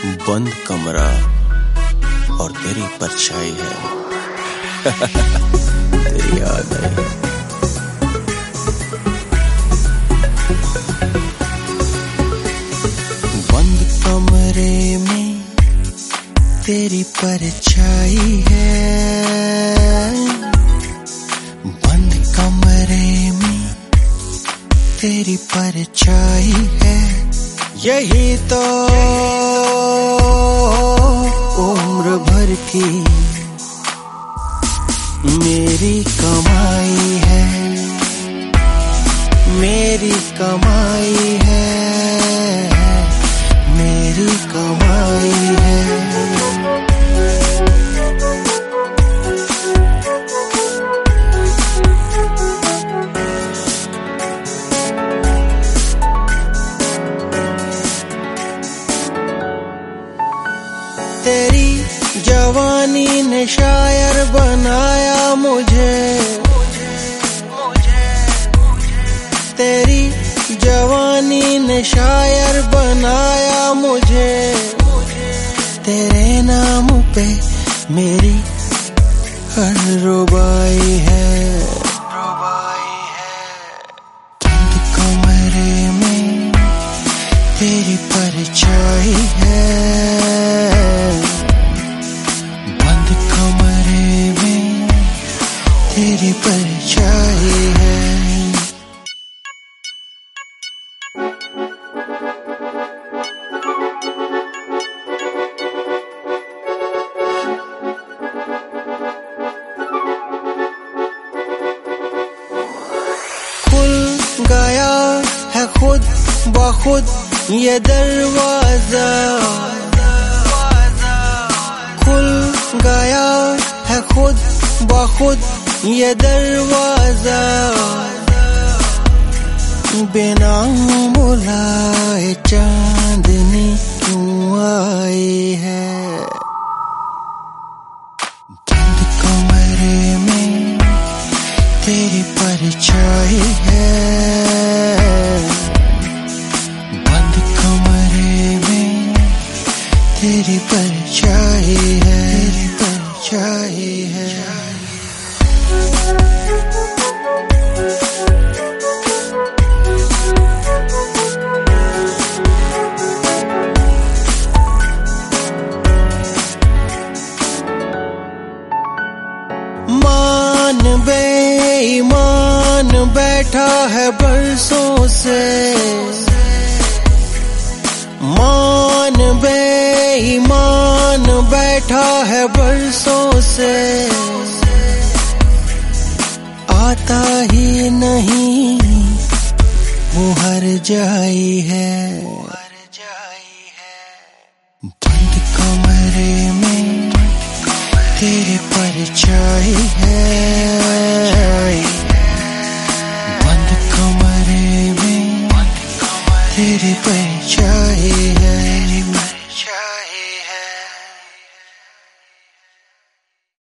बंद कमरा और तेरी परछाई है। तेरी याद आई। बंद कमरे में तेरी परछाई है। बंद कमरे में तेरी परछाई है। यही तो उम्र भर की मेरी कमाई है। मेरी कमाई है। मेरी कमाई है। तेरी जवानी ने शायर बनाया मुझे। तेरी जवानी ने शायर बनाया मुझे। तेरे नाम पे मेरी हर रुबाई है। बंद कमरे में तेरी परछाई है। बंद कमरे में तेरी परछाई है। खुल गया है खुद बखुद ये दरवाजा। खुल गया है खुद बखुद ये दरवाजा। बिना बुलाए चांदनी क्यों आई है। बंद कमरे में तेरी परछाई है। बंद कमरे में तेरी परछाई है। तेरी परछाई है। मान बेईमान बैठा है बरसों से। मान बेईमान बैठा है बरसों से। आता ही नहीं वो हर जाई है। बंद कमरे में तेरी परछाई है।